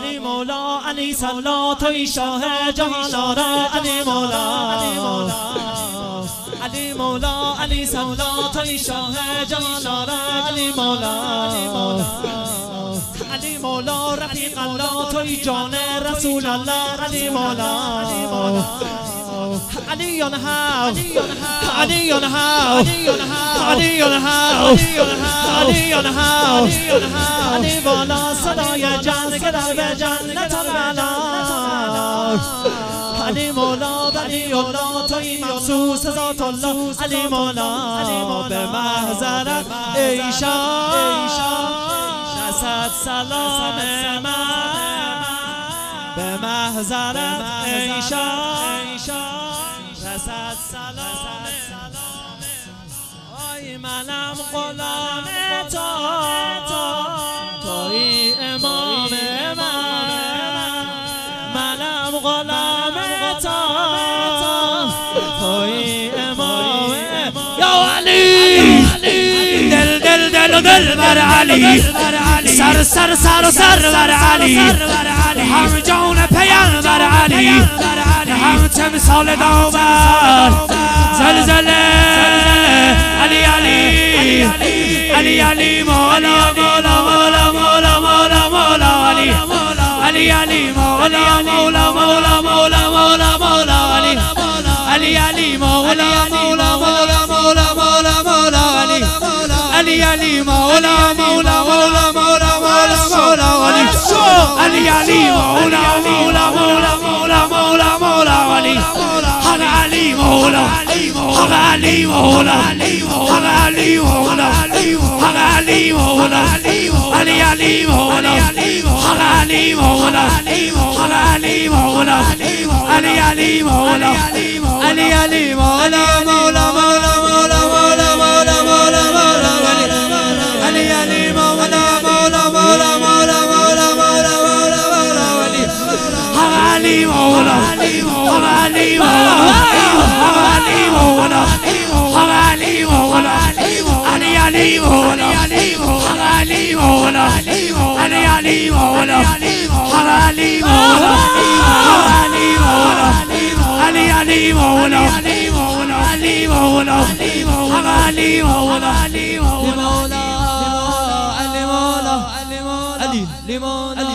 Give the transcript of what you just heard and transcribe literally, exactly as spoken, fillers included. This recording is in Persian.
علی مولا علی صلا توی شاه جهان آرا علی مولا علی مولا علی مولا علی صلا توی شاه جهان آرا علی مولا علی مولا رفیق الله توی جان رسول الله علی مولا علی مولا علی on how علی on how علی on how علی on how علی بالا صدای جان که در به جنت العلا علی مولا علی الله توی مخصوص ذات الله علی مولا به محضرت ای شاه رسد سلام من به محضرت ای شاه رسد سلام آی منم غلام تو توی امام من منم غلام تو توی امام یا علی دل دل دل دل بر علی سر سر سر سر بر علی هم جان پیامبر علی هم تمثال داور زلزله علی علی علی علی مولا مولا مولا مولا مولا مولا علی علی علی مولا مولا مولا مولا مولا مولا علی علی علی مولا مولا مولا مولا مولا مولا علی علی علی مولا مولا مولا مولا مولا مولا علی علی علی مولا مولا مولا مولا مولا مولا علی حق علی مولا حق علی مولا حق علی مولا حق علی مولا علی علی مولا حق علی مولا حق علی مولا علی علی مولا علی علی مولا مولا مولا مولا مولا مولا مولا مولا علی علی مولا مولا مولا مولا مولا مولا مولا مولا علی حق علی مولا حق علی مولا حق علی مولا حق علی مولا علی علی مولا حق علی مولا علی علی مولا حق علی مولا علی علی مولا علی مولا حق علی مولا علی مولا علی مولا علی مولا